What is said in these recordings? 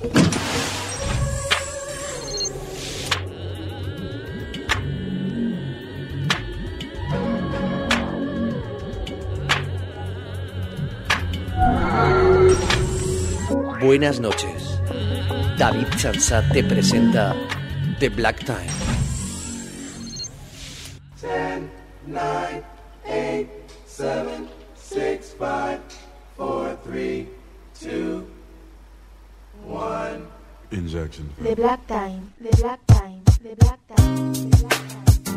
Buenas noches. David Chansat te presenta The Black Time. 10, 9, 8, 7, 6, 5, 4, 3, 2, 1. Injection. The Black Time. The Black Time. The Black Time. The Black Time.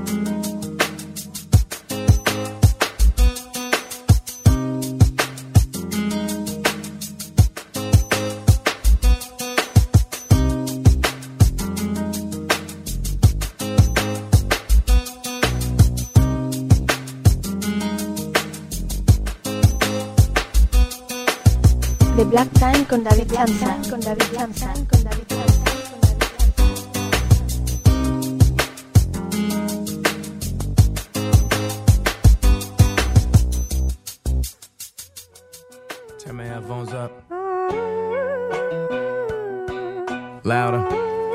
The Black Time con David Chansat, con David Chansat, con David Chansat. Turn my headphones up. Louder.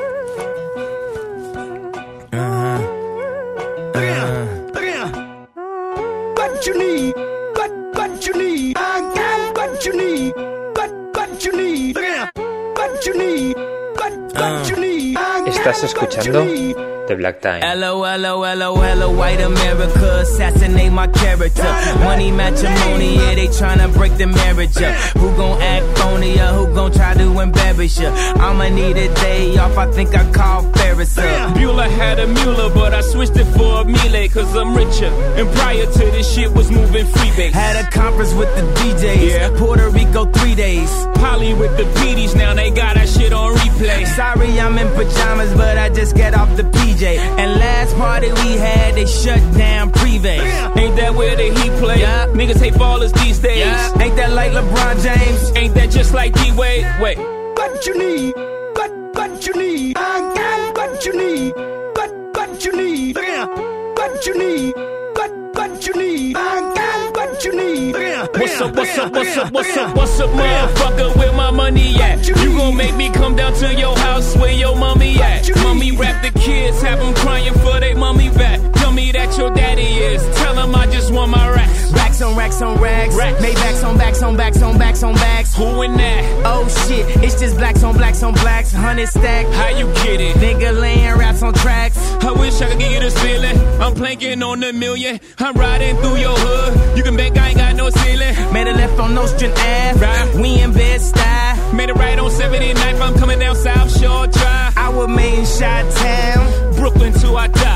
What you need? What you need? I got what you need. What you need? What you need? What you need? ¿Estás escuchando The Black Time? Hello, hello, hello, hello, white America, assassinate my character. Money matrimony, yeah, they tryna break the marriage up. Who gon' act phony or who gon' try to embarrass ya? I'ma need a day off, I think I call Ferris up. Bueller had a Mueller, but I switched it for a Miele, cause I'm richer. And prior to this shit was moving freebase. Had a conference with the DJs, Yeah. Puerto Rico 3 days. Polly with the PDs, now they got that shit on replay. Sorry, I'm in pajamas, but I just get off the PJ. And last party we had, they shut down Privé. Ain't that where the Heat play? Yeah. Niggas hate ballers these days. Yeah. Ain't that like LeBron James? Ain't that just like D-Wade? Wait. What you need? What you need? I got what you need. What you need? What you need? What you need? I got what you need. What's up, what's up, what's up, what's up, what's up, motherfucker, where my money at? You gon' make me come down to your house where your mommy at? Mommy rap the kids, have them crying for they mommy back. Tell me that your daddy is, tell him I just want my racks. Racks on racks on racks. Racks. Maybachs on backs on backs on backs on backs. Who in that? Oh shit, it's just blacks on blacks on blacks. 100 stack. How you get it? Nigga laying raps on tracks. I wish I could give you this feeling. I'm planking on the million. I'm riding through your hood. You can bet I ain't got no ceiling. Made a left on Nostrand Ave. Right. We in Bed-Stuy. Made it right on 79th. I'm coming down South Shore Drive. I was made in Chi-Town. Brooklyn till I die.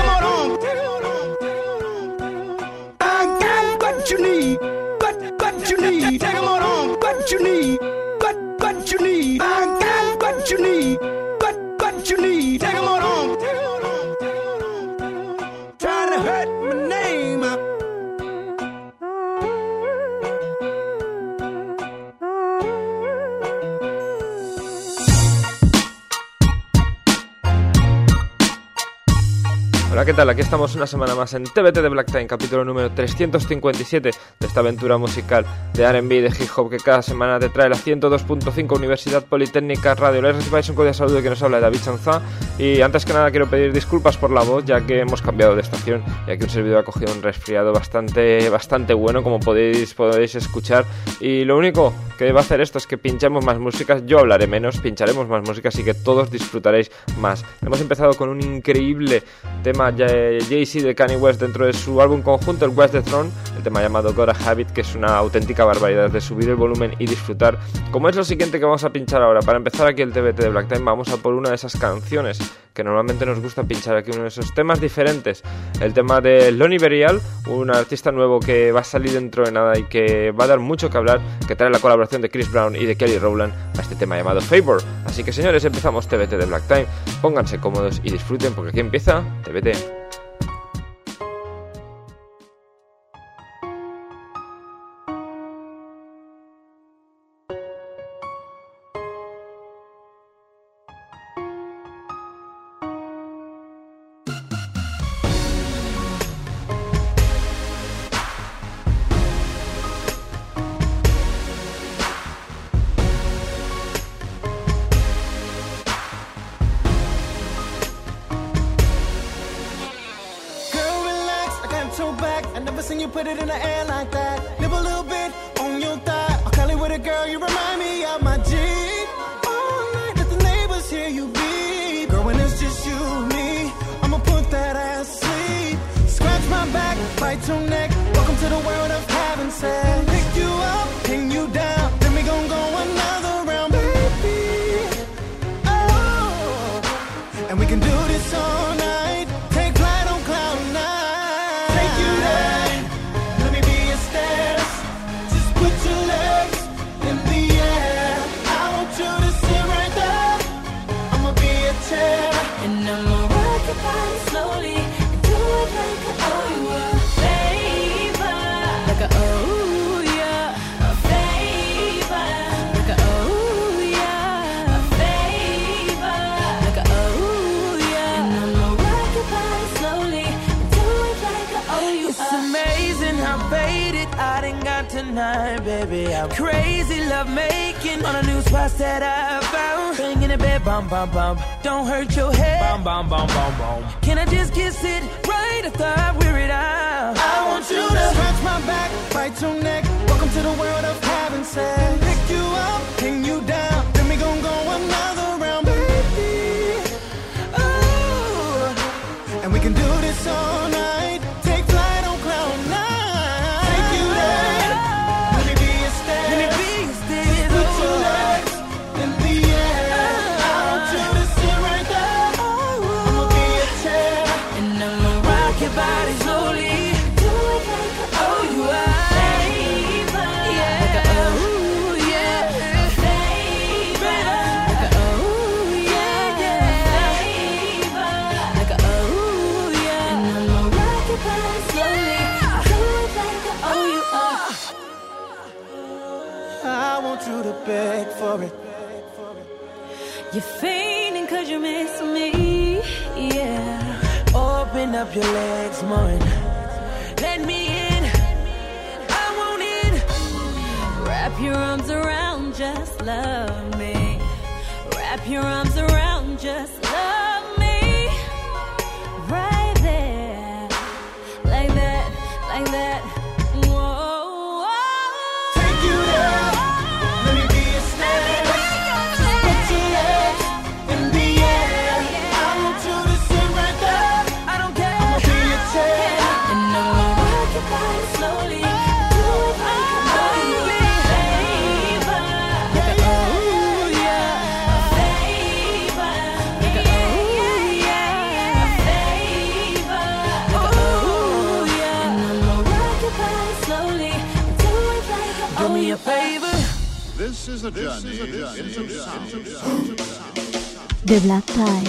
I got what you need. What you need? Take 'em on home. What you need? What you need? I got what you need. What you need? Take 'em on home. Trying to hurt my name. Hola, ¿qué tal? Aquí estamos una semana más en TBT de Black Time, capítulo número 357 de esta aventura musical de R&B, de hip hop que cada semana te trae la 102.5 Universidad Politécnica Radio. Les recibáis un cordial saludo de que nos habla David Chansat. Y antes que nada quiero pedir disculpas por la voz, ya que hemos cambiado de estación, ya que un servidor ha cogido un resfriado bastante bueno, como podéis escuchar. Y lo único que va a hacer esto es que pinchemos más músicas. Yo hablaré menos, pincharemos más música, así que todos disfrutaréis más. Hemos empezado con un increíble tema Jay-Z de Kanye West dentro de su álbum conjunto, el West the Throne, el tema llamado Got a Habit, que es una auténtica barbaridad de subir el volumen y disfrutar, como es lo siguiente que vamos a pinchar ahora. Para empezar aquí el TBT de Black Time vamos a por una de esas canciones que normalmente nos gusta pinchar aquí, uno de esos temas diferentes, el tema de Lonnie Burial, un artista nuevo que va a salir dentro de nada y que va a dar mucho que hablar, que trae la colaboración de Chris Brown y de Kelly Rowland a este tema llamado Favor. Así que señores, empezamos TBT de Black Time, pónganse cómodos y disfruten porque aquí empieza TBT. you put it in the air like that. Live a little bit on your thigh. Oh, Cali with a girl, you remind me of my G. All night, let the neighbors hear you beat. Girl, when it's just you and me, I'ma put that ass to sleep. Scratch my back, bite your neck. Welcome to the world of having sex. Pick you up, pin you down. Then we gon' go another round, baby. Oh, and we can do this all night. Take flight on cloud nine. Take you there. Let me be your stairs. Just put your legs in the air. I want you to sit right there. I'ma be a chair. And I'ma rock your body slowly and do it like I owe you a favor. Like I owe ya a favor. Like I owe ya a favor. Like I owe ya. And I'ma rock your body slowly and do it like I owe you It's amazing how faded I done got tonight, baby. I'm crazy love making on a new spot that I found. Banging in bed, bum bum bum. Don't hurt your head, bum bum bum bum bum. Can I just kiss it right after I wear it out? I want you to scratch my back, bite your neck. Welcome to the world of having sex. Pick you up, pin you down. Then we gon' go another round, baby. Oh, and we can do this all night. Take flight on cloud nine. Take you there. Let me be your stairs. Let me be your stairs. Put your legs in the air. I want you to sit right there. I'ma be a chair. And I'ma rock your body slowly. do it like I Oh, you are. favor. Yeah. Like I owe yeah. a favor. Like I owe ya a favor. Like I owe ya. And I'ma rock your body slowly. Do it like I owe you a. I want you to beg for it. You're fainting 'cause you miss me. Yeah. Open up your legs, man. Let me in. I want in. Wrap your arms around, just love me. Wrap your arms around, just love me. Right there. Like that, like that. Whoa. Take you there. Let me be your stairs. Put your legs in the air. I want you to sit right there. I don't care. I'ma be your chair. And I'ma rock your body slowly. Do it like I owe you a favor. Like I owe ya a favor. Like I owe ya a favor. Like I owe ya. And I'ma rock your body slowly. Do it like I Do owe me you a favor. This is a journey into sound. The Black Tie.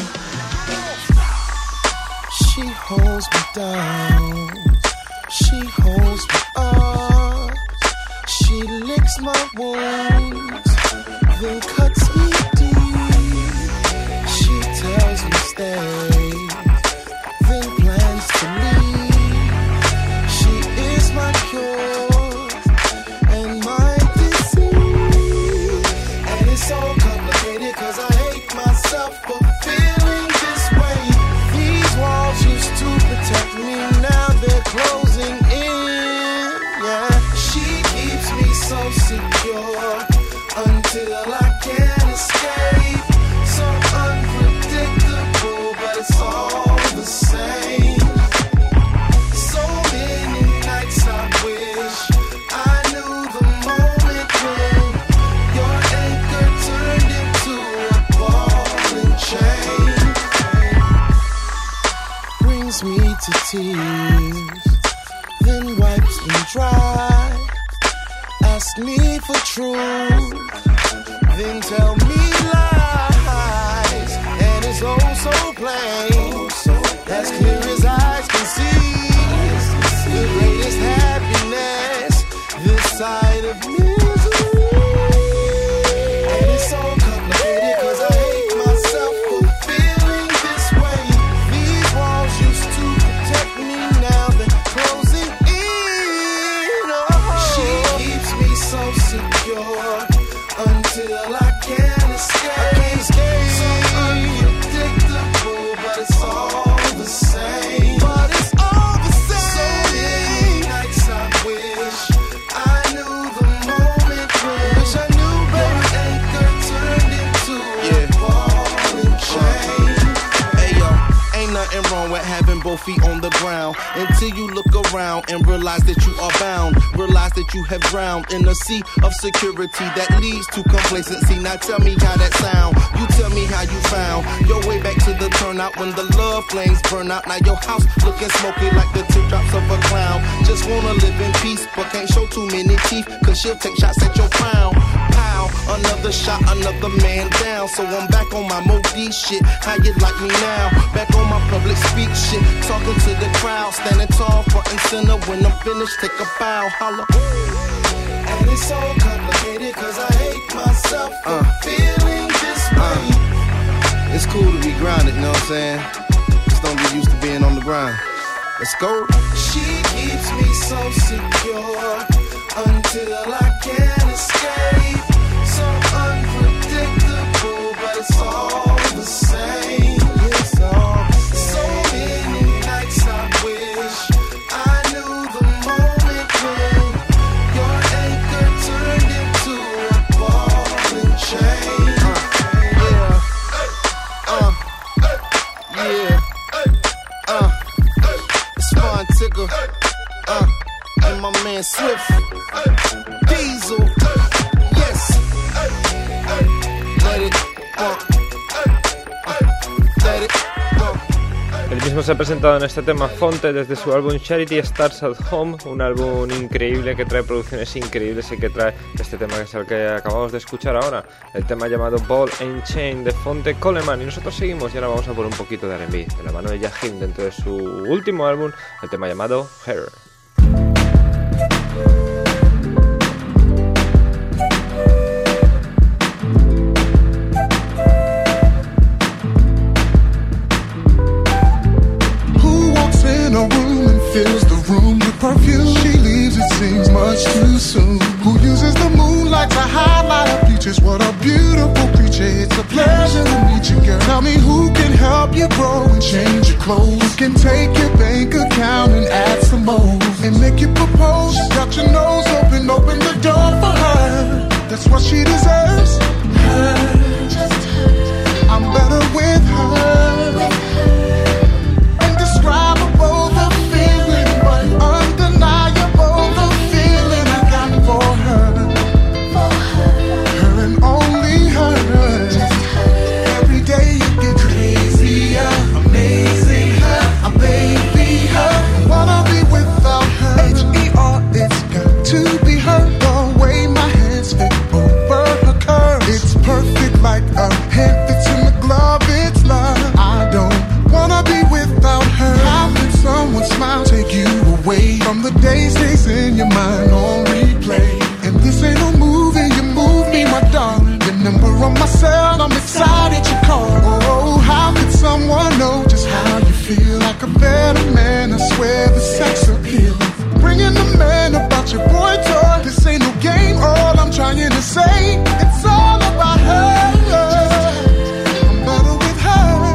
She holds me down. She holds me up. She licks my wounds, then cuts me deep. She tells me stay, then plans to leave. She is my cure and my disease. And it's so complicated 'cause I hate myself for feeling this way. These walls used to protect me, now they're closing in. Yeah, she keeps me so secure until I can't escape. So unpredictable, but it's all the same. So many nights I wish I knew the moment when your anchor turned into a ball and chain. Brings me to tears, then wipes me dry. Ask me for truth, then tell me lies. And it's oh so plain, as clear as eyes can see. The greatest happiness this side of misery. And it's so complicated 'cause I hate myself for feeling this way. These walls used to protect me, now they're closing in. Oh. She keeps me so secure until I can't having both feet on the ground. Until you look around and realize that you are bound. Realize that you have drowned in a sea of security that leads to complacency. Now tell me how that sound. You tell me how you found your way back to the turnout when the love flames burn out. Now your house looking smoky like the teardrops of a clown. Just wanna live in peace, but can't show too many teeth, cause she'll take shots at your crown. Pow, another shot, another man down. So I'm back on my Modi shit. How you like me now? Back on my public speak shit. Talking to the crowd, standing tall, front and center. When I'm finished, take a bow, holla. And it's so complicated cause I hate myself for feeling this way. It's cool to be grounded, you know what I'm saying? Just don't get used to being on the ground. Let's go. She keeps me so secure until I can't escape. So unpredictable, but it's all the same. It's all so many nights I wish I knew the moment when your anchor turned into a ball and chain. Tigger, and my man Swift, Diesel, yes, let it let it El mismo se ha presentado en este tema Fonte desde su álbum Charity Starts at Home, un álbum increíble que trae producciones increíbles y que trae este tema que es el que acabamos de escuchar ahora, el tema llamado Ball and Chain de Fonte Coleman. Y nosotros seguimos y ahora vamos a por un poquito de R&B de la mano de Yahim dentro de su último álbum, el tema llamado Her. Fills the room with perfume. She leaves, it seems much too soon. Who uses the moonlight to highlight her features? What a beautiful creature. It's a pleasure to meet you, girl. Tell me who can help you grow and change your clothes. Who can take your bank account and add some more and make you propose? She's got your nose open, open the door for her. That's what she deserves. Her, just her. I'm better with her. With her. Indescribable the feeling, but undeniable the feeling I got for her. For her. Her and only her. Just her. Every day you get crazier, amazing her, a baby her. Wanna be without her. H-E-R, it's got to be her. The way my hands fit over her curves, it's perfect like a hand fits in the glove. It's love. I don't wanna be without her. How can someone smile, take you away from the days in your mind on replay? And this ain't no movie, you move me, my darling. Your number on my cell, I'm excited you called. Oh, how could someone know just how you feel? Like a better man, I swear the sex appeal. Bringing the man about your boy toy. This ain't no game, all I'm trying to say, it's all about her. I'm better with her.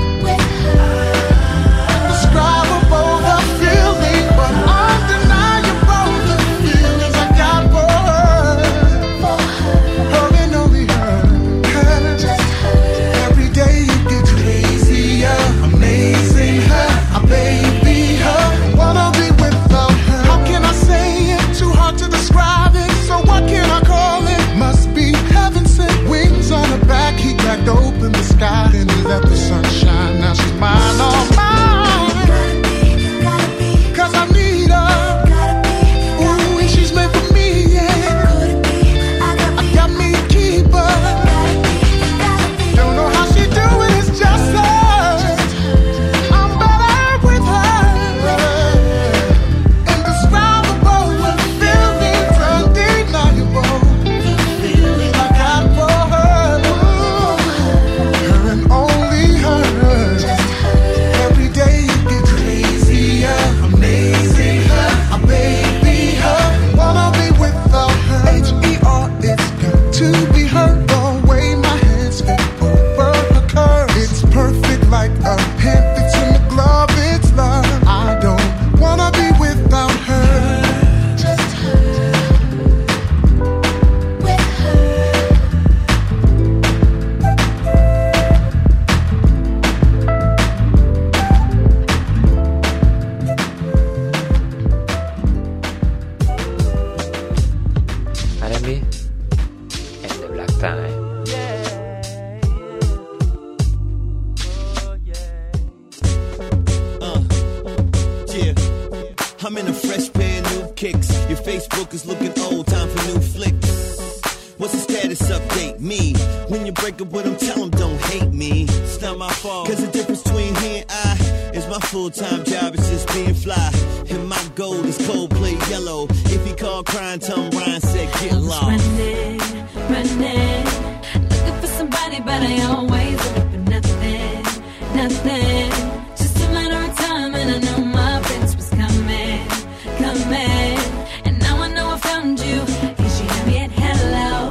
Indescribable the feeling, but undeniable the feelings I got for her. Her and only her. Just her. Every day you get crazier, amazing her, a baby her. Wanna be without her. How can I say it? Too hard to describe it. So what can I call it? Must be book is looking old, time for new flicks. What's the status update? Me. When you break up with him, tell him don't hate me. It's not my fault. Cause the difference between he and I is my full-time job is just being fly. And my goal is Coldplay Yellow. If he called crying, tell him Ryan said get lost. Running, looking for somebody, but I always end up with nothing. Just a matter of time, and I know my prince was coming. And now I know I found you. Is she happy yet? Hello.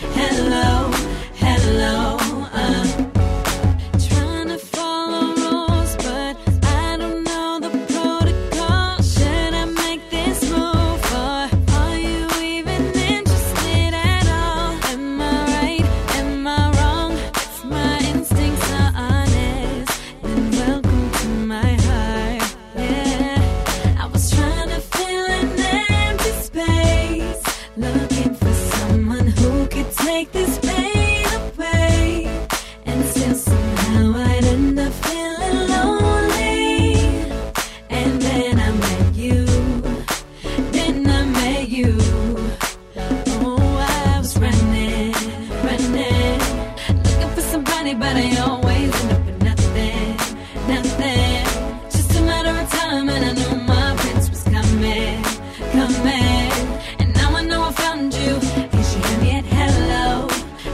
Trying to follow rules, but I don't know the protocol. Should I make this move, or are you even interested at all? Am I right? Am I wrong? If my instincts are honest, then welcome to my heart. Yeah, I was trying to fill an empty space, looking for someone who could take this pain away, and still somehow I'd end up feeling lonely. And then I met you. Oh, I was running, looking for somebody, but I always end up with nothing. Just a matter of time, and I knew my prince was coming. And now I know I found you. Is she happy yet? Hello.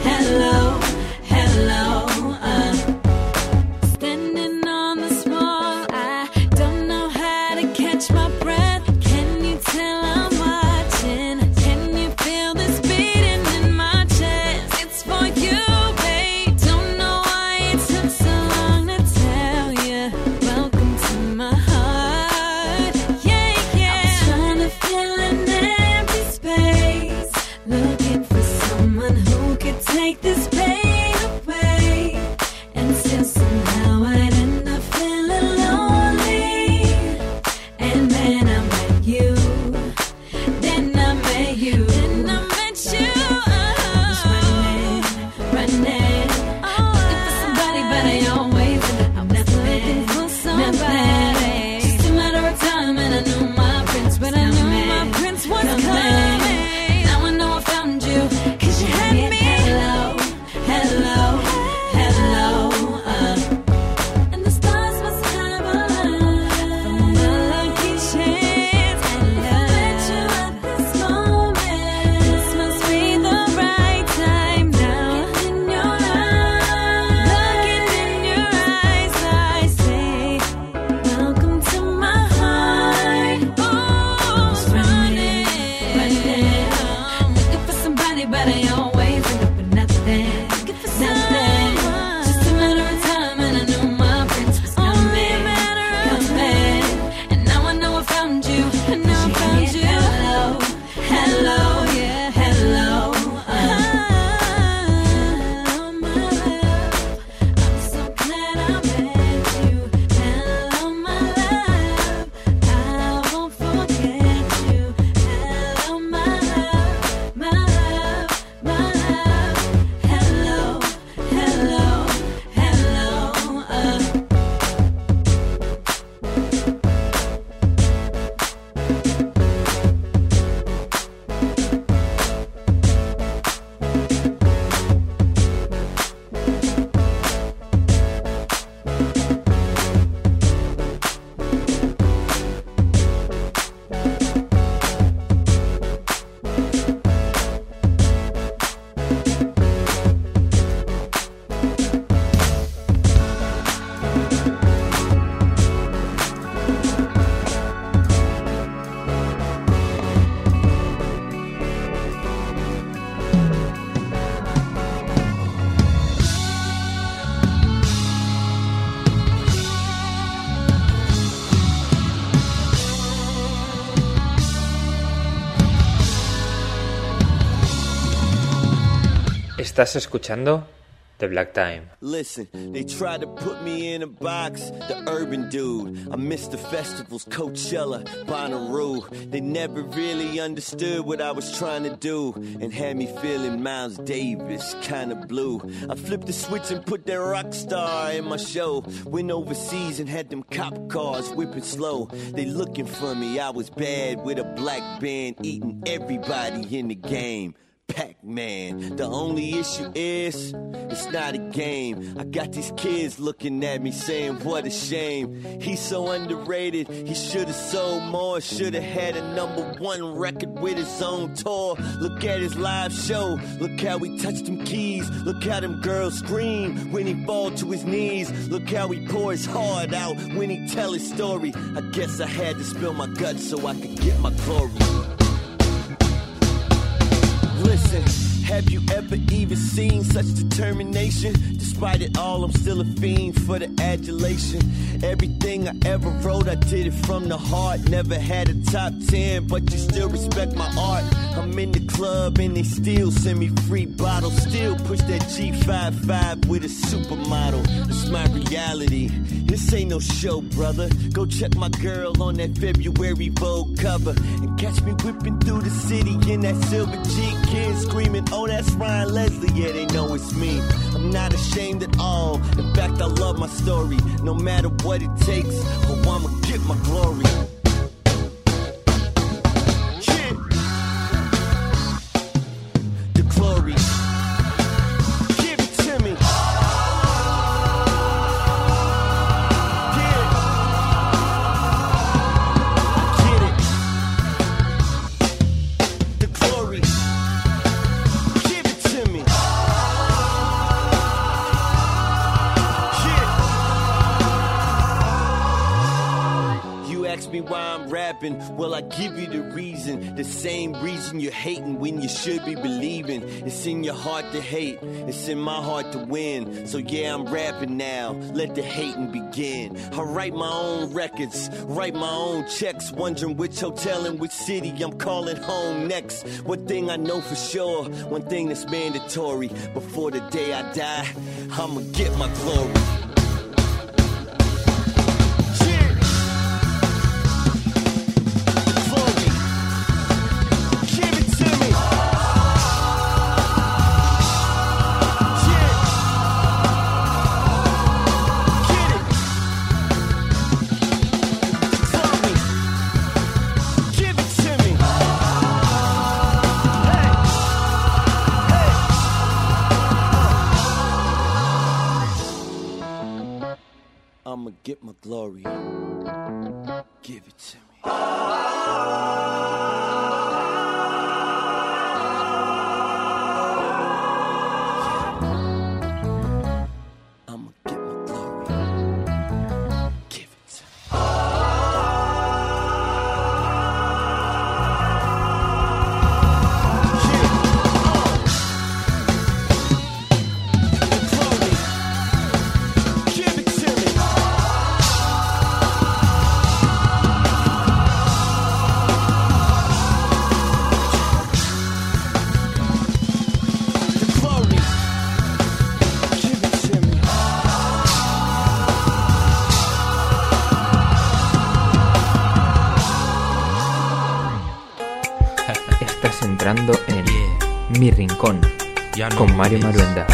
Standing on this wall, I don't know how to catch my breath. Can you tell I'm watching? Can you feel this beating in my chest? It's for you, babe. Don't know why it took so long to tell you. Welcome to my heart. Yeah. I was trying to fill an empty space, looking for someone who could take this pain away, and still somehow I'd end up feeling lonely. And then I met you. I was running, looking for somebody, but I always end up with nothing. Just a matter of time, and I knew my prince was coming. Now I know I found you. 'Cause you had me. Hello. And the stars must have aligned from a lucky chance. And if I met you at this moment, this must be the right time now. Looking in your eyes, I say, welcome to my heart. Oh, I was running, looking for somebody, but I always end up with nothing. Just a matter of time, and I knew my prince was coming. And now I know I found you. Hello. My love, I'm so glad I met you. Hello, my love, I won't forget you. Hello, my love. Hello. Estás escuchando The Black Time. Listen, they tried to put me in a box, the urban dude. I missed the festivals, Coachella, Bonnaroo. They never really understood what I was trying to do and had me feeling Miles Davis, kinda blue. I flipped the switch and put that rock star in my show. Went overseas and had them cop cars whipping slow. They looking for me, I was bad with a black band, eating everybody in the game. Pac-Man. The only issue is, it's not a game. I got these kids looking at me saying, what a shame. He's so underrated, he should've sold more. Should've had a #1 record with his own tour. Look at his live show, look how he touched them keys. Look how them girls scream when he fall to his knees. Look how he pour his heart out when he tell his story. I guess I had to spill my guts so I could get my glory. Listen, have you ever even seen such determination? Despite it all, I'm still a fiend for the adulation. Everything I ever wrote, I did it from the heart. Never had a top 10, but you still respect my art. I'm in the club and they still send me free bottles. Still push that G55 with a supermodel. It's my reality. This ain't no show, brother. Go check my girl on that February Vogue cover and catch me whipping through the city in that silver G. Kids screaming, oh, that's Ryan Leslie. Yeah, they know it's me. I'm not ashamed at all. In fact, I love my story. No matter what it takes, oh, I'ma get my glory. Yeah. The glory. Give it to me. Me why I'm rapping, well I give you the reason. The same reason you're hating when you should be believing. It's in your heart to hate, it's in my heart to win. So yeah, I'm rapping now, let the hating begin. I write my own records, write my own checks, wondering which hotel and which city I'm calling home next. One thing I know for sure, one thing that's mandatory. Before the day I die, I'ma get my glory. I'ma get my glory. Give it to me. I'ma get my glory. Give it to me. Entrando en Mi Rincón con Mario Maruenda.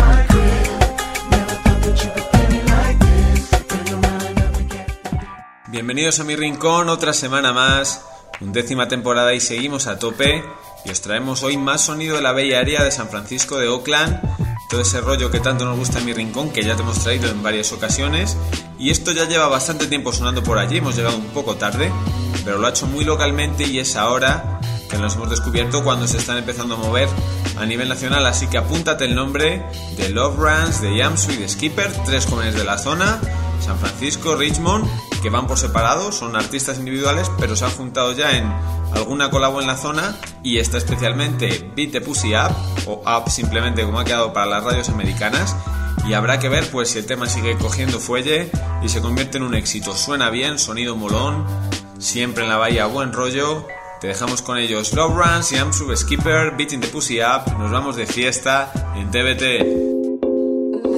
Bienvenidos a Mi Rincón, otra semana más, 11ª temporada y seguimos a tope. Y os traemos hoy más sonido de la bella área de San Francisco de Oakland, todo ese rollo que tanto nos gusta en Mi Rincón, que ya te hemos traído en varias ocasiones. Y esto ya lleva bastante tiempo sonando por allí, hemos llegado un poco tarde, pero lo ha hecho muy localmente y es ahora que nos hemos descubierto cuando se están empezando a mover a nivel nacional. Así que apúntate el nombre de Love Runs, de Yamsu y de Skipper, 3 jóvenes de la zona, San Francisco, Richmond, que van por separado, son artistas individuales, pero se han juntado ya en alguna colabo en la zona. Y está especialmente Beat the Pussy Up, o Up simplemente como ha quedado para las radios americanas. Y habrá que ver pues si el tema sigue cogiendo fuelle y se convierte en un éxito. Suena bien, sonido molón, siempre en la bahía buen rollo. Te dejamos con ellos Love Runs, Yamsu, Skipper, Beating the Pussy Up. Nos vamos de fiesta en TBT.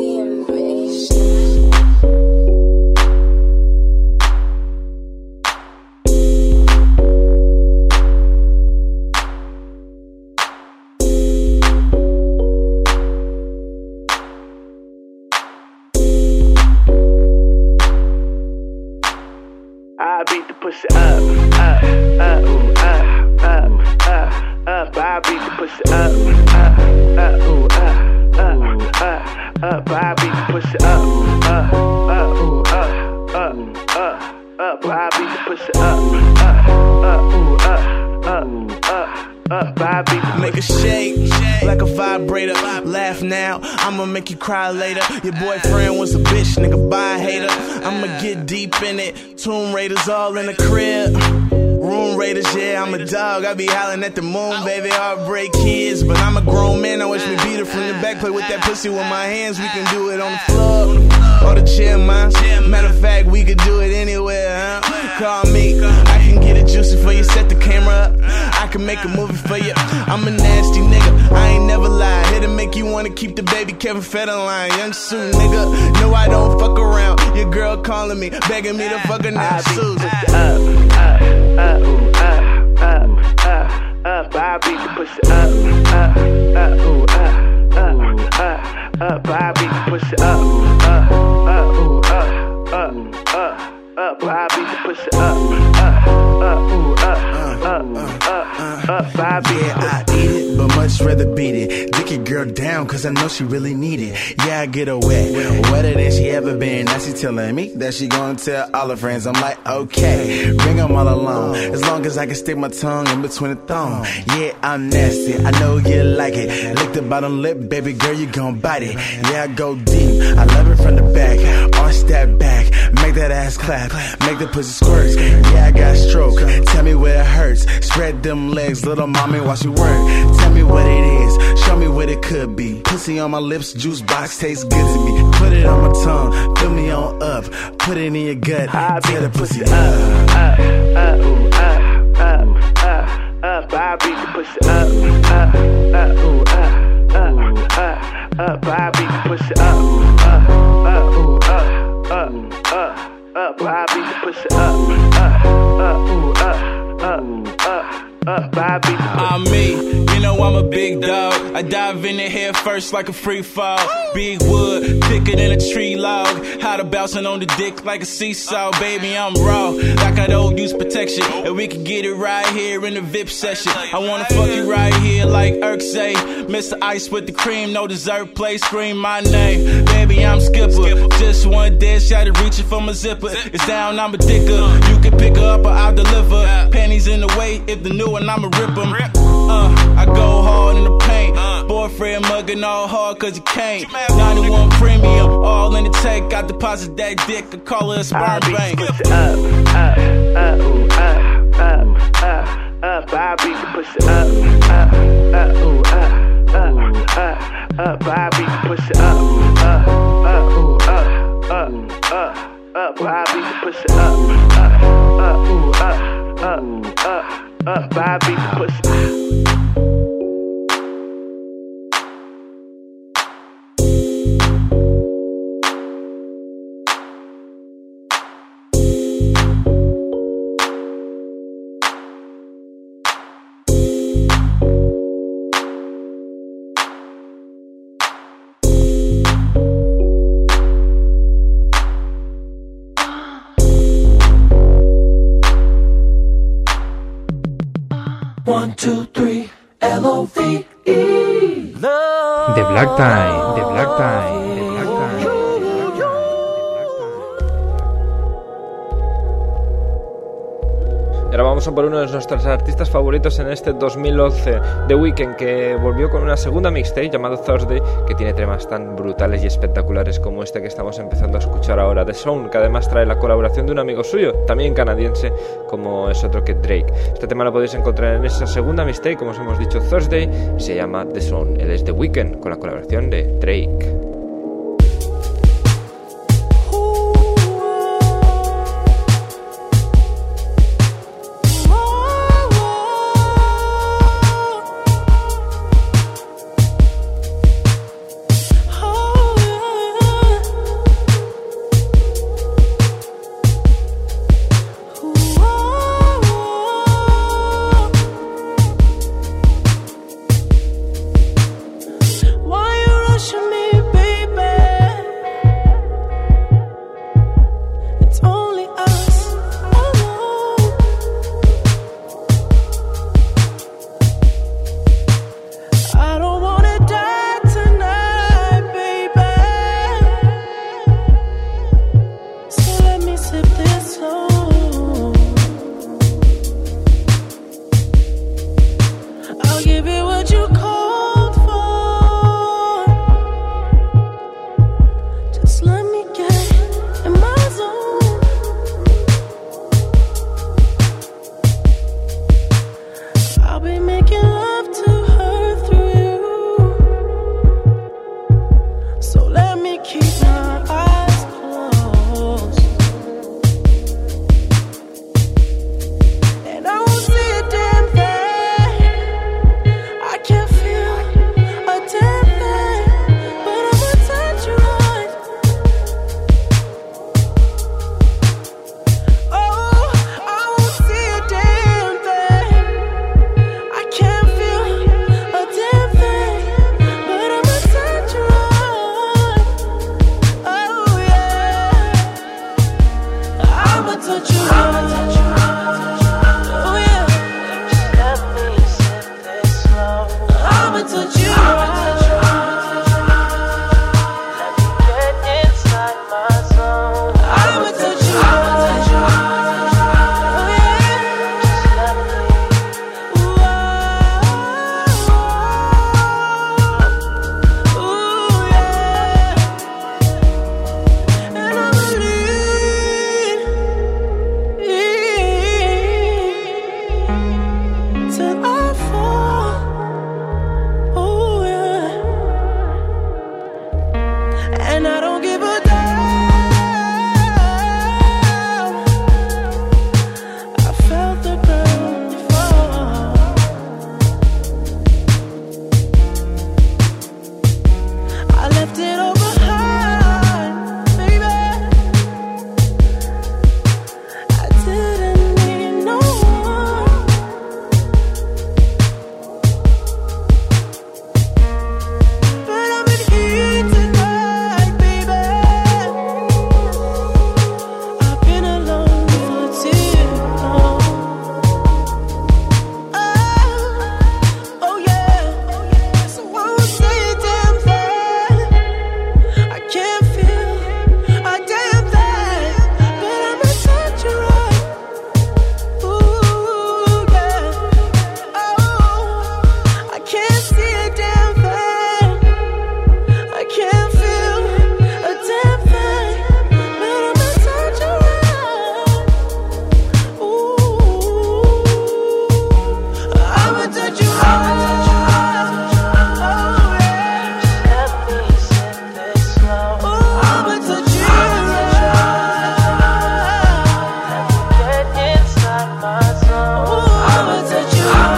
pussy up, ooh, Bobby the pussy up, ooh, Bobby the pussy up, ooh, Bobby the pussy up, ooh, Bobby. Make a shake like a vibrator. Laugh now, I'ma make you cry later. Your boyfriend was a bitch, nigga, bye hater. I'ma get deep in it. Tomb Raiders all in the crib. Room Raiders, yeah, I'm a dog. I be howling at the moon, baby. Heartbreak kids, but I'm a grown man. I wish me beat her from the back. Play with that pussy with my hands. We can do it on the floor or the chair, man. Matter of fact, we could do it anywhere, huh? Call me, I can get it juicy for you. Set the camera up, I can make a movie for you. I'm a nasty nigga, I ain't never lie. Here to make you wanna keep the baby Kevin Federline. Young Sue, nigga, no I don't fuck around. Your girl calling me, begging me to fuck her now. Susan. Bobby the pussy up, ooh, Bobby the pussy up, ooh, Bobby the pussy up, ooh, Bobby. Yeah, I eat it, but much rather beat it. Dick your girl down, cause I know she really need it. Yeah, I get her wet, wetter than she ever been. Now she telling me that she gonna tell all her friends. I'm like, okay, bring them all along. As long as I can stick my tongue in between the thumb. Yeah, I'm nasty, I know you like it. Lick the bottom lip, baby girl, you gon' bite it. Yeah, I go deep, I love it from the back. Arch that back, make that ass clap. Make the pussy squirt. Yeah, I got stroke, tell me where it hurts. Spread them legs, little mommy, watch you work. Tell me what it is, show me what it could be. Pussy on my lips, juice box tastes good to me. Put it on my tongue, fill me on up. Put it in your gut, tear the pussy up. Bobby the pussy up, ooh, Bobby the pussy up, ooh, Bobby the pussy up, Bobby. I'm me, you know I'm a big dog. I dive in the head first like a free fall. Big wood, thicker than a tree log. How to bouncing on the dick like a seesaw. Baby, I'm raw, like I don't use protection. And we can get it right here in the VIP session. I wanna fuck you right here like Irk say. Mr. Ice with the cream, no dessert, play, scream my name. Baby, I'm Skipper, just one dead shot at reaching for my zipper. It's down, I'm a dicker. You can pick her up or I'll deliver. Panties in the way, if the new one, I'ma rip them. I go hard in the paint. Boyfriend mugging all hard cause he can't. 91 premium, all in the tank. Got deposit that dick, I call it a sperm bank. Bobby the pussy up, ooh, Bobby the pussy up, ooh, Bobby the pussy up, ooh, Bobby the pussy. One, two, three, L-O-V-E. The Black Time, The Black Time, The Black Time. Y ahora vamos a por uno de nuestros artistas favoritos en este 2011, The Weeknd, que volvió con una segunda mixtape llamado Thursday, que tiene temas tan brutales y espectaculares como este que estamos empezando a escuchar ahora, The Zone, que además trae la colaboración de un amigo suyo, también canadiense, como es otro que Drake. Este tema lo podéis encontrar en esa segunda mixtape, como os hemos dicho, Thursday, y se llama The Zone. Él es The Weeknd, con la colaboración de Drake. Why you rushing me, baby? Just let me get in my zone. I'll be making love to her through you. So let me keep my eyes closed, and I won't see a damn thing. I can't feel a damn thing, but I'ma touch you right. Oh, I won't see a damn thing. I can't feel a damn thing, but I'ma touch you right. Oh yeah, I'ma touch you right. Oh yeah, let me sip this slow. I'ma touch you right. Let me get inside my zone. I'ma touch you right. Oh yeah, just let me. Ooh, yeah. And I'ma lead till I fall. Oh yeah, and I don't give a damn. I felt the ground fall. I left it all behind, baby. I didn't need no one, but I'm in here tonight, baby. I've been alone for too long. Oh yeah, so I won't say a damn thing. I can't feel a damn thing, but I'ma touch you right. Ooh yeah, oh, I can't see a damn thing. I can't feel a damn thing, but I'ma touch you right. Ooh, I'ma touch you right. Oh yeah, let me sip this slow. I'ma touch you right. Let me get inside my zone. I'ma touch you right.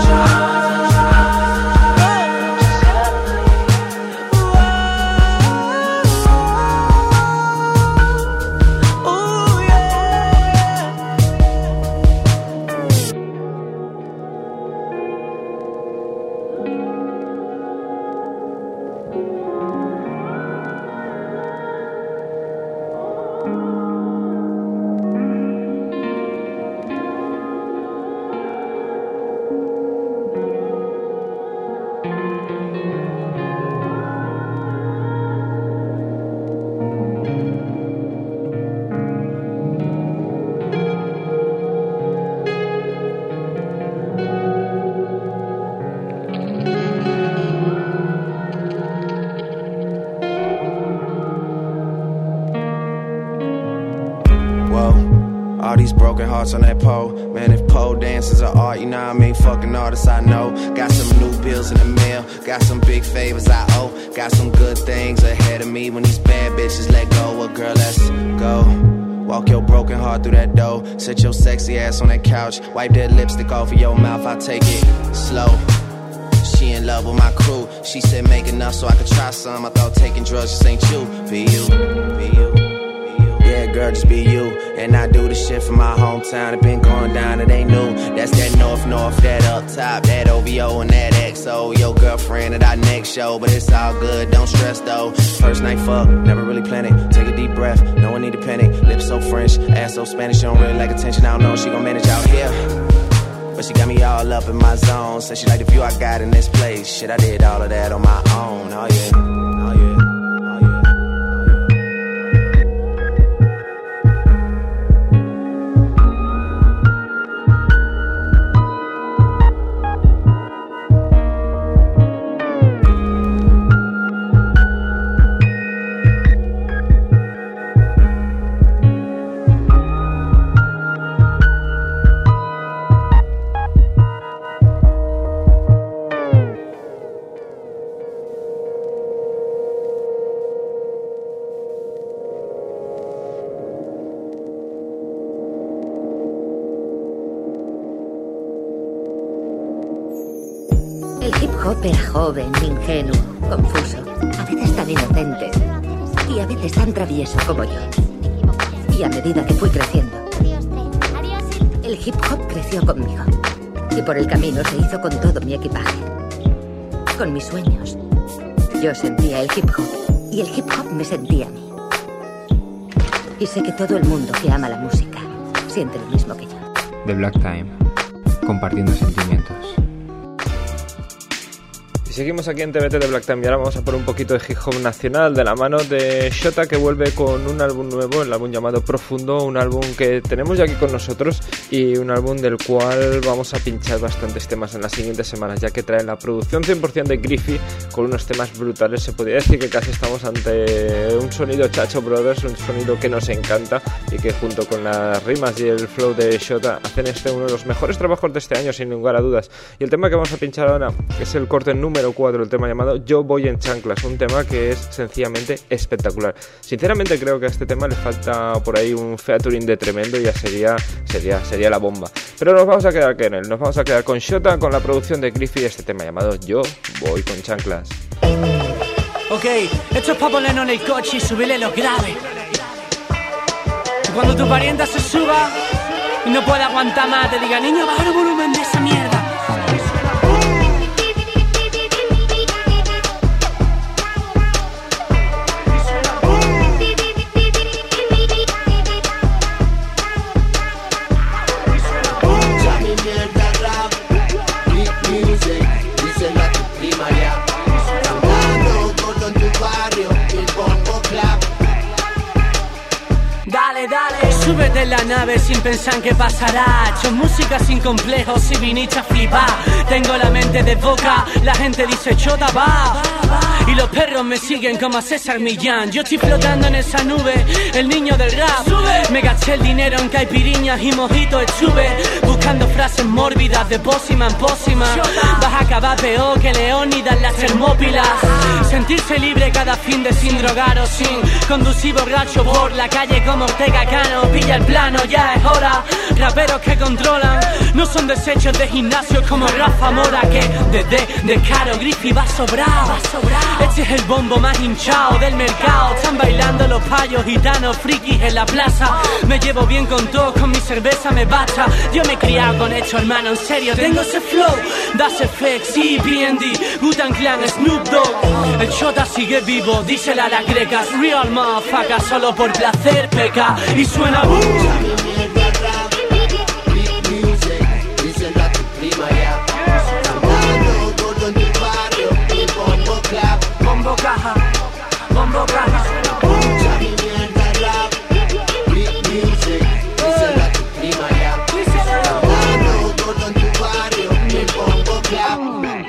Just let me. Ooh yeah. Whoa, all these broken hearts on that pole. Man, if pole dances are art, you know what I mean? Fucking artists I know. Got some new bills in the mail. Got some big favors I owe. Got some good things ahead of me when these bad bitches let go. Well, girl, let's go. Walk your broken heart through that door. Sit your sexy ass on that couch. Wipe that lipstick off of your mouth. I take it slow. She in love with my crew. She said make enough so I could try some. I thought taking drugs just ain't you. Be you, be you. Yeah, girl, just be you. And I do the shit for my hometown. It been going down, it ain't new. That's that north, that up top, that OVO and that XO. Your girlfriend at our next show, but it's all good, don't stress though. First night fuck, never really planned it. Take a deep breath, no one need a panic. Lips so French, ass so Spanish, she don't really like attention. I don't know if she gon' manage out here, but she got me all up in my zone. Said she like the view I got in this place. Shit, I did all of that on my own. Oh yeah, oh yeah. hop era joven, ingenuo, confuso, a veces tan inocente y a veces tan travieso como yo. Y a medida que fui creciendo, el hip hop creció conmigo. Y por el camino se hizo con todo mi equipaje, con mis sueños. Yo sentía el hip hop y el hip hop me sentía a mí. Y sé que todo el mundo que ama la música siente lo mismo que yo. The Black Time, compartiendo sentimientos. Y seguimos aquí en TBT de Black Time y ahora vamos a por un poquito de hip hop nacional de la mano de Shota, que vuelve con un álbum nuevo, el álbum llamado Profundo, un álbum que tenemos ya aquí con nosotros y un álbum del cual vamos a pinchar bastantes temas en las siguientes semanas, ya que trae la producción 100% de Griffy con unos temas brutales. Se podría decir que casi estamos ante un sonido Chacho Brothers, un sonido que nos encanta y que junto con las rimas y el flow de Shota hacen uno de los mejores trabajos de este año sin lugar a dudas. Y el tema que vamos a pinchar ahora es el corte número 4, el tema llamado Yo voy en chanclas, un tema que es sencillamente espectacular. Sinceramente creo que a este tema le falta por ahí un featuring de tremendo y ya sería la bomba. Pero nos vamos a quedar con él, nos vamos a quedar con Shota, con la producción de Griffy y este tema llamado Yo voy con chanclas. Ok, esto es para ponernos en el coche y subirle los graves. Y cuando tu parienta se suba y no puede aguantar más, te diga, niño, baja el volumen de esa mierda. Dale, súbete en la nave sin pensar en qué pasará. Hecho música sin complejos y viniste a flipar. Tengo la mente de boca, la gente dice Chota va. Y los perros me siguen como a César Millán. Yo estoy flotando en esa nube, el niño del rap. Me gasté el dinero en caipiriñas y mojitos estuve buscando frases mórbidas de pócima en pócima. Vas a acabar peor que Leónidas las Termópilas. Sentirse libre cada fin de sin drogar o sin conducir borracho por la calle como Ortega Cano. Pilla el plano, ya es hora. Raperos que controlan, no son desechos de gimnasio como Rafa Mora, que desde de Caro Griffy va sobrado. Este es el bombo más hinchado del mercado. Están bailando los payos gitanos frikis en la plaza. Me llevo bien con todos, con mi cerveza me basta. Yo me he criado con esto, hermano, en serio. Tengo ese flow, Das FX, CPND, Wu-Tang Clan, Snoop Dogg. El Chota sigue vivo, dísela a las grecas. Real motherfucker, solo por placer peca. Y suena boom. Bombo caja, bombo caja. Mucha mierda rap, beat music, díselo a tu prima ya. Díselo. Todo en tu barrio, el bombo clap.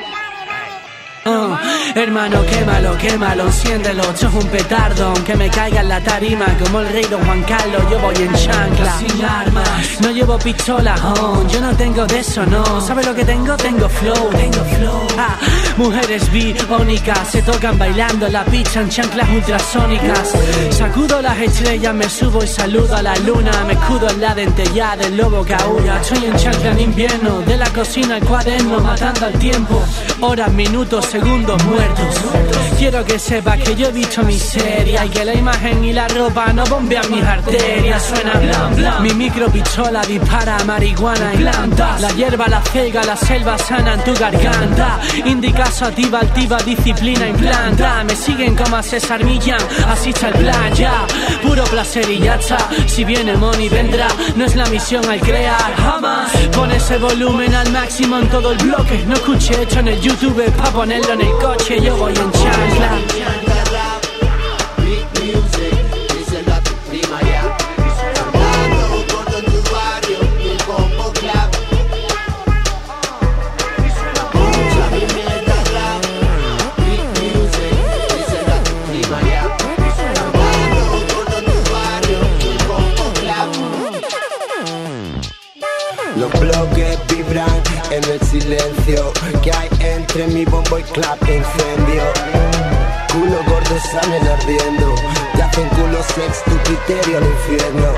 Hermano, quémalo, enciéndelo. Esto es un petardo, aunque me caiga en la tarima como el rey don Juan Carlos. Yo voy en chancla, sin armas. No llevo pistola, yo no tengo de eso, no. ¿Sabes lo que tengo? Tengo flow. Mujeres biónicas se tocan bailando la pista en chanclas ultrasónicas. Sacudo las estrellas, me subo y saludo a la luna. Me escudo en la dentella del lobo que aúlla. Estoy en chancla en invierno, de la cocina al cuaderno, matando al tiempo. Horas, minutos, segundos muertos. Quiero que sepas que yo he visto miseria y que la imagen y la ropa no bombean mis arterias. Suena blan blan. Mi micropistola dispara marihuana y planta. La hierba, la ceiga, la selva sanan tu garganta. Indica sativa, altiva, disciplina implanta. Me siguen como a César Millán, así está el plan ya. Puro placer y ya está. Si viene money vendrá, no es la misión al crear jamás. Pon ese volumen al máximo en todo el bloque. No escuché esto en el YouTube pa' ponerlo en el coche. Yo voy en chancla. Los bloques vibran en el silencio que hay entre mi bombo y clap incendio. Culo gordo salen ardiendo, te hacen culo sex, tu criterio al infierno.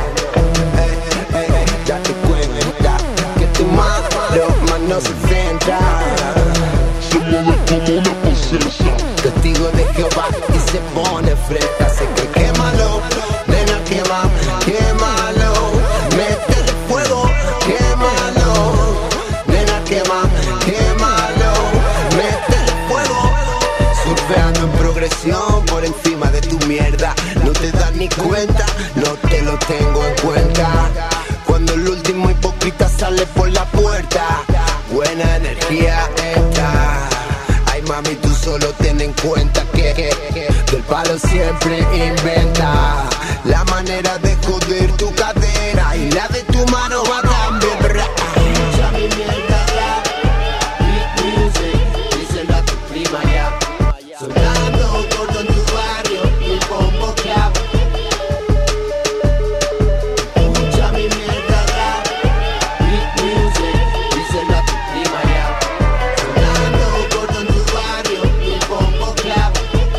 Date cuenta que tu mano no se centra. como una posesa. Testigo de Jehová y se pone fresca. Así que quémalo, nena, quémalo. Métele fuego, quémalo. Nena, quémalo. Métele fuego. Surfeando en progresión por encima de tu mierda. No te das ni cuenta, no te lo tengo en cuenta. Cuando el último hipócrita sale por la puerta, buena energía está. Ay mami, tú solo ten en cuenta que del palo siempre inventa la manera de joder tu cadera y la de tu mano va también. Escucha mi mierda, Big Music, díselo a tu prima ya. Sonando gordo en tu barrio y el bombo clap. Escucha mi mierda, Big Music, díselo a tu prima ya. Sonando gordo en tu barrio y el bombo clap.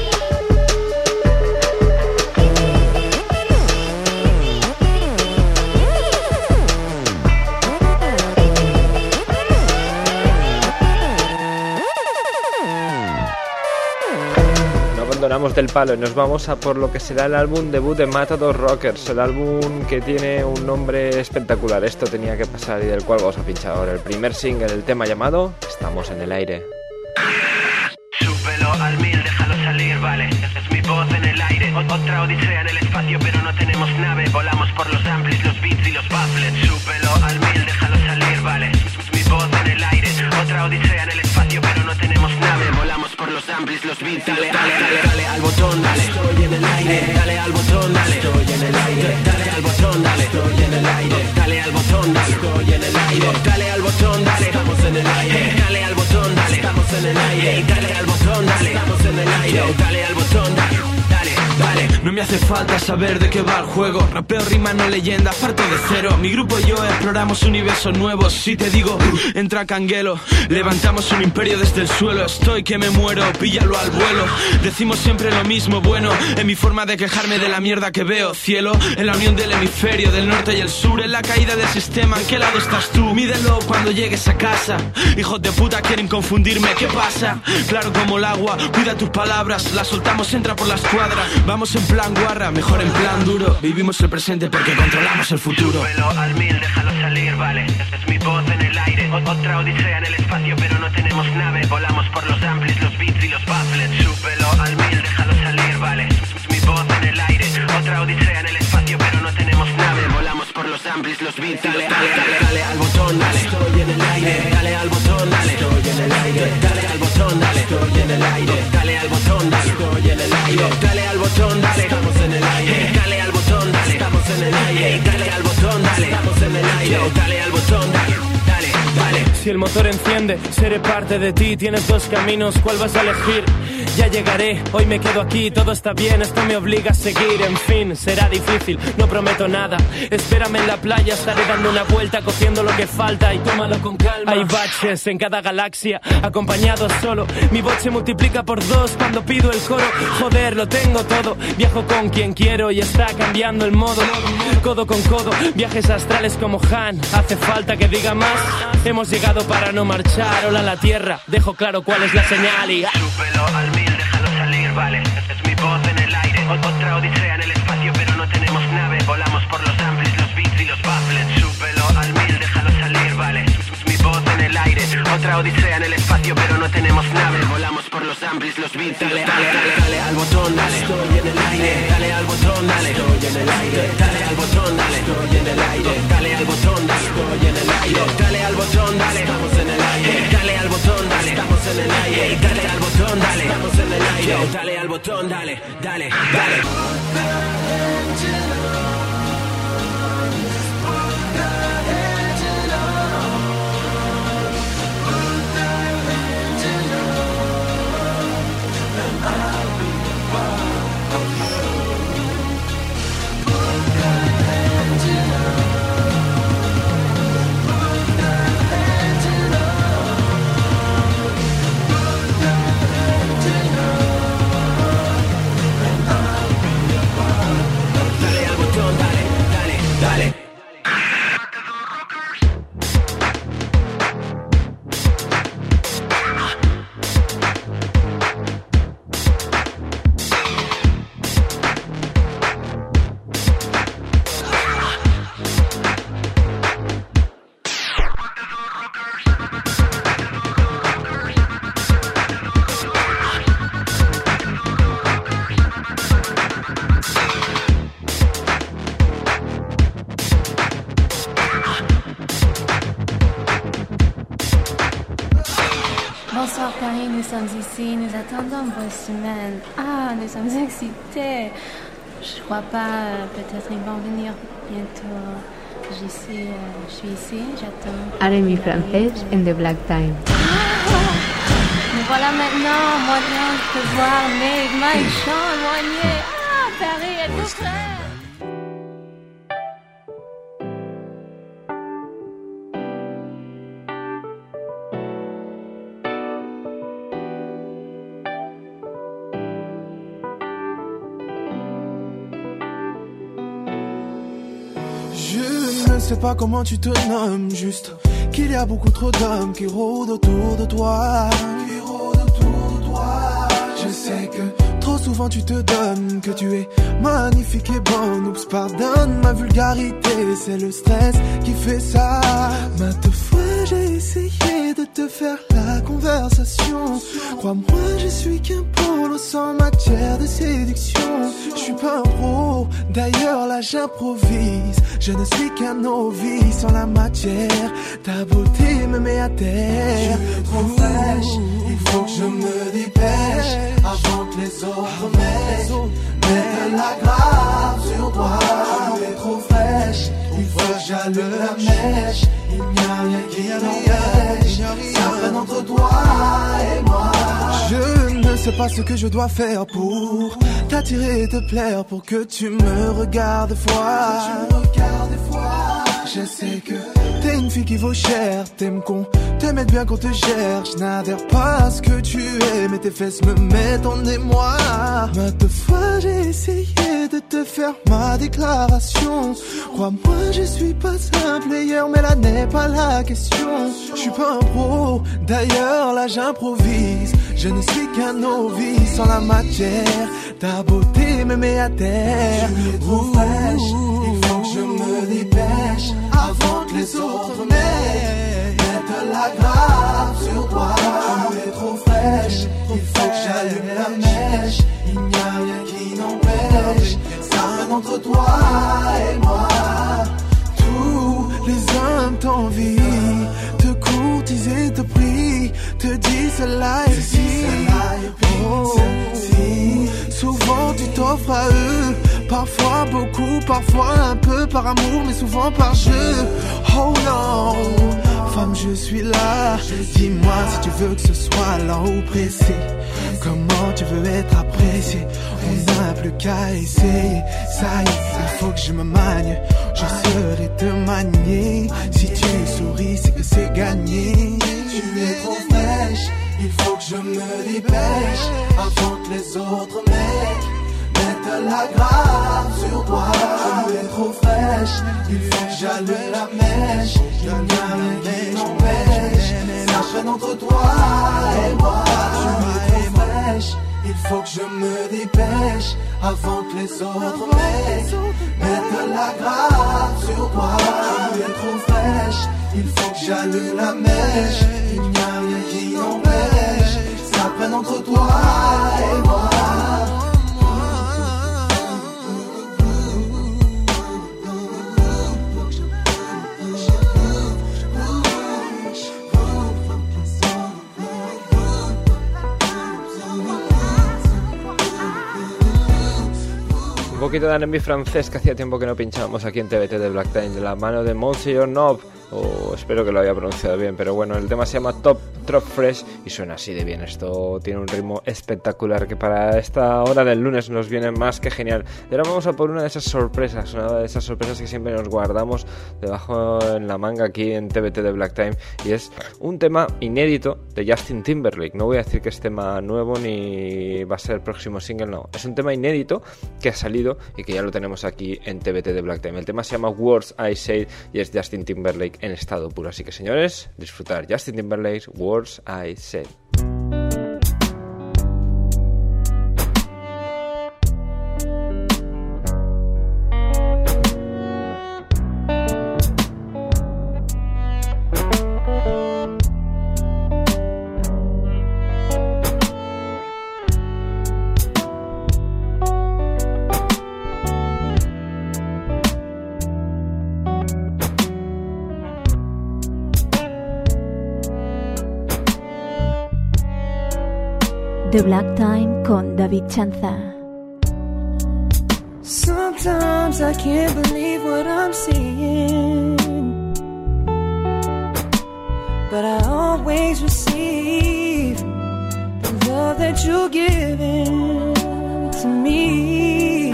Abandonamos del palo y nos vamos a por lo que será el álbum debut de Matador Rockers, el álbum que tiene un nombre espectacular. Esto tenía que pasar y del cual vamos a pinchar ahora el primer single, el tema llamado Estamos en el aire. Súbelo al 1000, déjalo salir, vale. Es mi voz en el aire. Otra odisea en el espacio, pero no tenemos nave. Volamos por los amplis, los beats y los baffles. Súbelo al 1000, déjalo salir, vale. Es mi voz en el aire. Otra odisea en el espacio, pero no tenemos nave. Volamos por los amplis, los beats. Dale, dale, dale, dale al botón, dale. Estoy en el aire. Dale al botón, dale. Estoy en el aire. Dale al botón, dale. Estoy en el aire. Dale al botón, dale. Estoy en el aire. Dale al botón, dale. Estamos en el aire. Dale al botón, dale. Estamos en el aire. Dale al botón, dale. Estamos en el aire. Dale al botón, dale. Dale, dale. No me hace falta saber de qué va el juego. Rapeo, rima, no leyenda, parto de cero. Mi grupo y yo exploramos universos nuevos. Si te digo, entra canguelo. Levantamos un imperio desde el suelo. Estoy que me muero, píllalo al vuelo. Decimos siempre lo mismo, bueno. En mi forma de quejarme de la mierda que veo. Cielo, en la unión del hemisferio, del norte y el sur. En la caída del sistema, ¿en qué lado estás tú? Mídelo cuando llegues a casa. Hijos de puta quieren confundirme, ¿qué pasa? Claro como el agua, cuida tus palabras. Las soltamos, entra por la escuadra. Vamos en plan guarra, mejor en plan duro. Vivimos el presente porque controlamos el futuro. Súbelo al 1000, déjalo salir, vale. Es mi voz en el aire. Otra odisea en el espacio, pero no tenemos nave. Volamos por los amplis, los beats y los baffles. Súbelo al 1000, déjalo salir, vale. Es mi voz en el aire. Otra odisea en el espacio, pero no tenemos nave. Volamos por los amplis, los beats. Dale, dale, dale, dale al botón, dale. Estoy en el aire. Dale al botón, dale. Estoy en el aire. Dale al botón, dale. Estoy en el aire. Dale al botón, dale. Estoy en el aire. Dale al botón, dale. Estamos en el aire. Dale al botón, dale. Estamos en el aire. Dale al botón, dale. Estamos en el aire. Dale al botón, dale. Dale, dale. Si el motor enciende, seré parte de ti. Tienes dos caminos, ¿cuál vas a elegir? Ya llegaré, hoy me quedo aquí, todo está bien, esto me obliga a seguir. En fin, será difícil, no prometo nada. Espérame en la playa, estaré dando una vuelta, cogiendo lo que falta y tómalo con calma. Hay baches en cada galaxia, acompañado solo. Mi voz se multiplica por 2 cuando pido el coro. Joder, lo tengo todo, viajo con quien quiero y está cambiando el modo. Codo con codo, viajes astrales como Han. Hace falta que diga más, hemos llegado para no marchar. Hola la tierra, dejo claro cuál es la señal y... Súbelo al 1000, déjalo salir, vale. Es mi voz en el aire. Otra odisea en el espacio, pero no tenemos nave. Volamos por los amplis, los beats y los baffles. Súbelo al 1000, déjalo salir, vale. Es mi voz en el aire. Otra odisea en el espacio, pero no tenemos nave. Volamos por los amplis, los beats. Dale, dale, dale, dale al botón, dale. Estoy en el aire. Dale al botón, dale. Estoy en el aire. Dale al botón, dale. Estoy en el aire. Dale al botón, dale. Estoy en el aire. Dale al botón, dale. Estamos en el aire. Dale al botón, dale. Estamos en el aire. Dale al botón, dale. Estamos en el aire. Dale al botón, dale. Dale, dale. Bonsoir Paris, nous sommes ici, nous attendons vos semaines. Ah, nous sommes excités. Je crois pas, peut-être ils vont venir bientôt. Je suis ici, j'attends. Aremi francés en The Black Time. Mais voilà maintenant, moyen de voir Meg, Mike, Sean, Moignet. Ah, Paris, êtes-vous prêts? Je ne sais pas comment tu te nommes, juste qu'il y a beaucoup trop d'hommes qui rôdent autour de toi. Je sais que trop souvent tu te donnes, que tu es magnifique et bonne. Oups, pardonne ma vulgarité, c'est le stress qui fait ça. Maintes fois j'ai essayé de te faire la conversation. Crois-moi, je suis qu'un polo sans matière de séduction. Je suis pas un pro, d'ailleurs là j'improvise. Je ne suis qu'un novice en la matière. Ta beauté me met à terre. Tu es trop fraîche, il faut que je me dépêche avant que les autres mettent la grave sur toi. Tu es trop fraîche, il faut que j'allume la mèche. Il n'y a rien qui n'empêche, ça freine entre toi et moi. Je ne sais pas ce que je dois faire pour t'attirer et te plaire, pour que tu me regardes fois. Je sais que t'es une fille qui vaut cher, t'aimes qu'on te mette bien qu'on te gère. Je n'adhère pas à ce que tu es, mais tes fesses me mettent en émoi. Maintes fois j'ai essayé de te faire ma déclaration. Crois-moi, je suis pas un player, mais là n'est pas la question. Je suis pas un pro, d'ailleurs là j'improvise. Je ne suis qu'un novice en la matière. Ta beauté me met à terre. Tu es trop fraîche, il faut que je me dépêche avant que les autres mettent la grave sur toi. Tu es trop fraîche, il faut que j'allume la mèche. Il n'y a rien qui n'empêche, ça freine entre toi et moi. Tous les hommes t'envient, te courtiser, te prient, te disent cela et si. Souvent tu t'offres à eux, parfois beaucoup, parfois un peu par amour, mais souvent par jeu. Oh non, femme je suis là, dis-moi si tu veux que ce soit lent ou pressé. Comment tu veux être apprécié? On n'a plus qu'à essayer. Ça y est, il faut que je me magne. Je saurai te manier. Si tu souris, c'est que c'est gagné. Tu es trop fraîche, il faut que je me dépêche avant que les autres mettent la grave sur toi. Tu es trop fraîche, il faut que j'allume la mèche. Il n'y a rien qui m'empêche, ça freine entre toi et moi. Tu es trop fraîche, il faut que je me dépêche avant que les autres mettent la grave sur toi. Tu es trop fraîche, il faut que j'allume la mèche. Il n'y a rien qui m'empêche, ça freine entre toi et moi. Un poquito de R&B francés que hacía tiempo que no pinchábamos aquí en TBT de Black Time, de la mano de Monsieur Nob, o espero que lo haya pronunciado bien, pero bueno, el tema se llama Trop Fresh y suena así de bien. Esto tiene un ritmo espectacular que para esta hora del lunes nos viene más que genial. Y ahora vamos a por una de esas sorpresas, que siempre nos guardamos debajo en la manga aquí en TBT de Black Time, y es un tema inédito de Justin Timberlake. No voy a decir que es tema nuevo ni va a ser el próximo single, no, es un tema inédito que ha salido y que ya lo tenemos aquí en TBT de Black Time. El tema se llama Words I Said y es Justin Timberlake en estado puro. Así que señores, disfrutar Justin Timberlake, Words I Said. The Black Time con David Chanza. Sometimes I can't believe what I'm seeing, but I always receive the love that you're giving to me.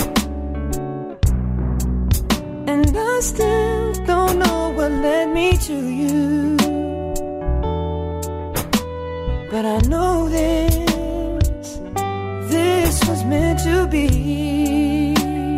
And I still don't know what led me to you, but I know this was meant to be.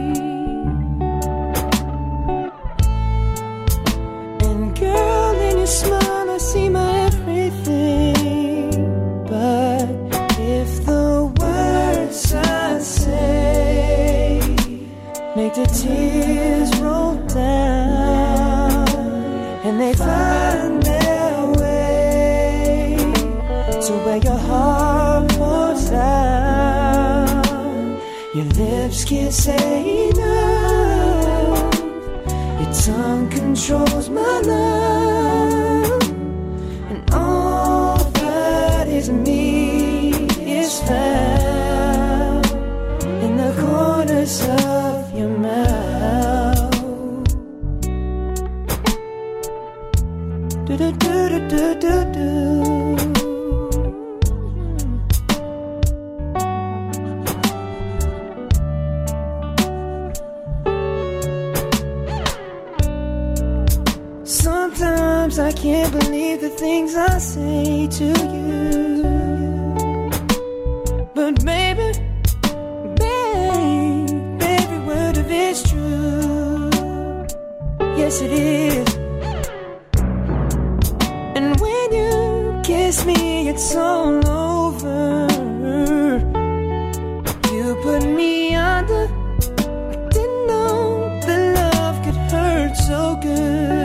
And girl, in your smile I see my everything, but if the words I say make the tears roll down and they find their way to where your heart pours out, your lips can't say enough, your tongue controls my love, and all that is me is found in the corners of your mouth. Do do do do do do do. Sometimes I can't believe the things I say to you, but baby, every word of it's true. Yes, it is. And when you kiss me, it's all over. You put me under. I didn't know that love could hurt so good.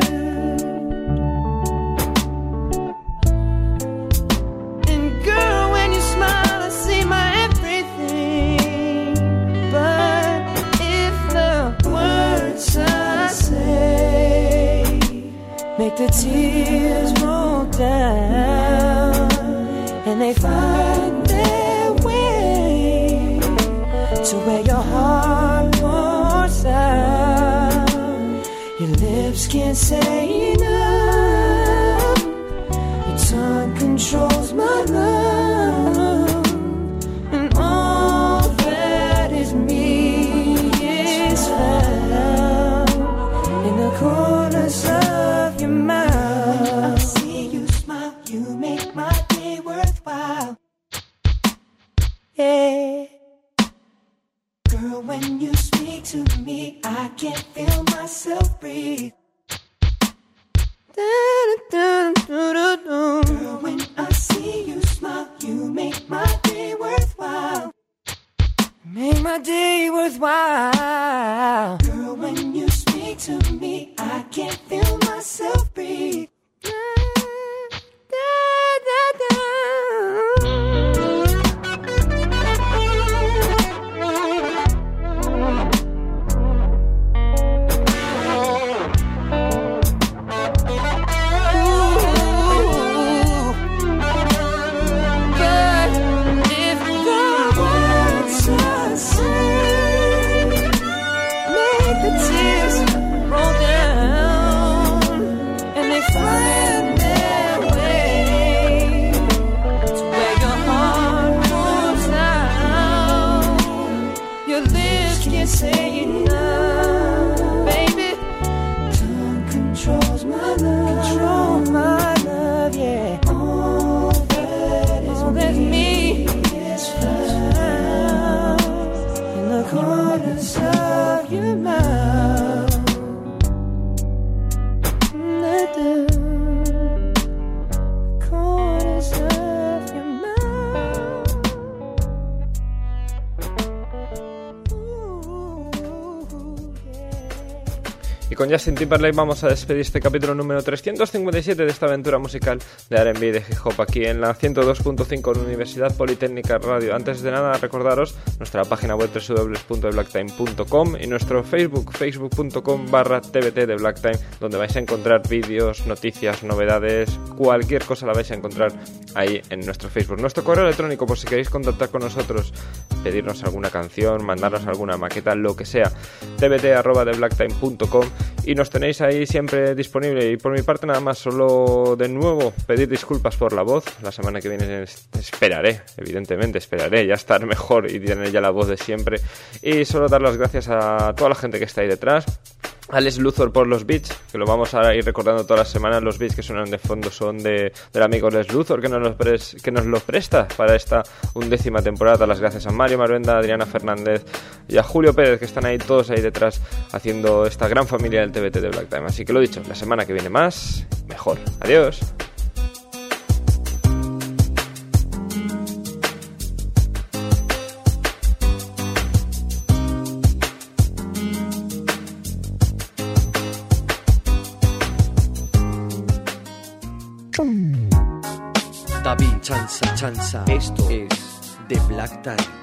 Make the tears roll down and they find their way to where your heart pours out. Your lips can't say enough, your tongue controls my love, and all that is me is found in the corners of your mouth. I see you smile, you make my day worthwhile. Yeah. Girl, when you speak to me, I can't feel myself breathe. Girl, when I see you smile, you make my day worthwhile. Make my day worthwhile. Girl, when you speak to me, I can't feel myself breathe. Corners of your mouth. Y con Justin Timberlake vamos a despedir este capítulo número 357 de esta aventura musical de R&B de Hip Hop aquí en la 102.5 en Universidad Politécnica Radio. Antes de nada, recordaros nuestra página web www.blacktime.com y nuestro Facebook, facebook.com/TBT de Blacktime, donde vais a encontrar vídeos, noticias, novedades, cualquier cosa la vais a encontrar ahí en nuestro Facebook. Nuestro correo electrónico, por si queréis contactar con nosotros, pedirnos alguna canción, mandarnos alguna maqueta, lo que sea, tbt@theblacktime.com, y nos tenéis ahí siempre disponible. Y por mi parte nada más, solo de nuevo pedir disculpas por la voz. La semana que viene esperaré ya estar mejor y tener ya la voz de siempre, y solo dar las gracias a toda la gente que está ahí detrás. Alex Luthor por los beats, que lo vamos a ir recordando todas las semanas. Los beats que suenan de fondo son del amigo Alex Luthor, que nos los presta para esta 11ª temporada. Las gracias a Mario Marvenda, a Adriana Fernández y a Julio Pérez, que están ahí todos ahí detrás haciendo esta gran familia del TBT de Black Time. Así que lo dicho, la semana que viene más, mejor. Adiós. David Chansa, esto es The Black Time.